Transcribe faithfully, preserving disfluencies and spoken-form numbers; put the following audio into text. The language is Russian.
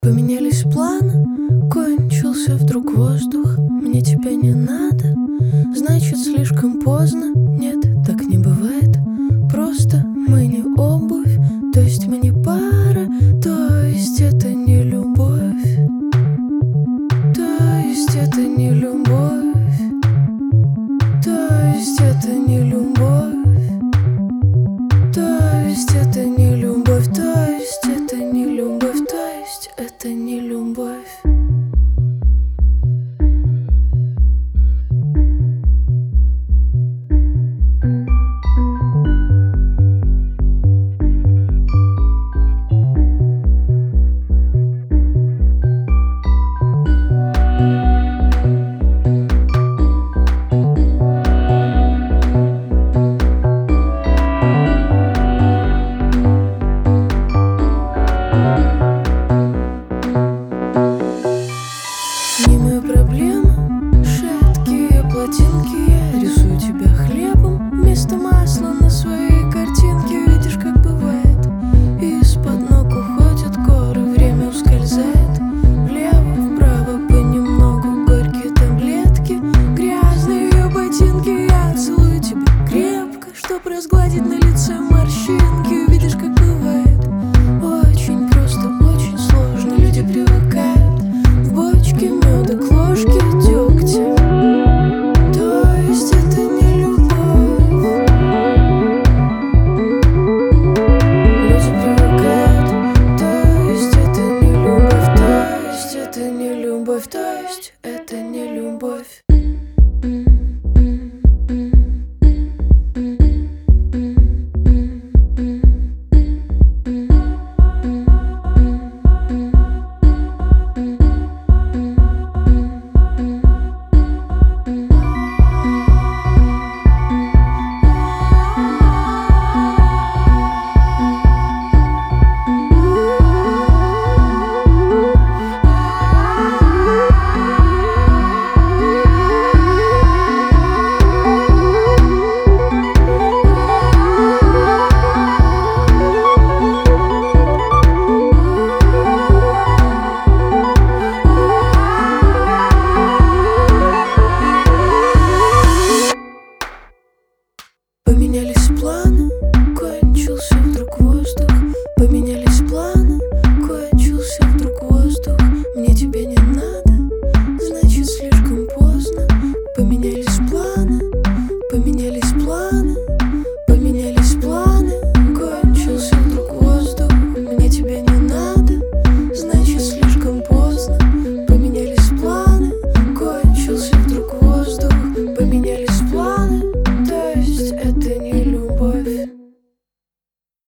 Поменялись планы, кончился вдруг воздух. Мне тебя не надо, значит слишком поздно. Нет, так не бывает. Просто мы не обувь, то есть мы не пара, то есть это не любовь. То есть это не любовь. То есть это не любовь.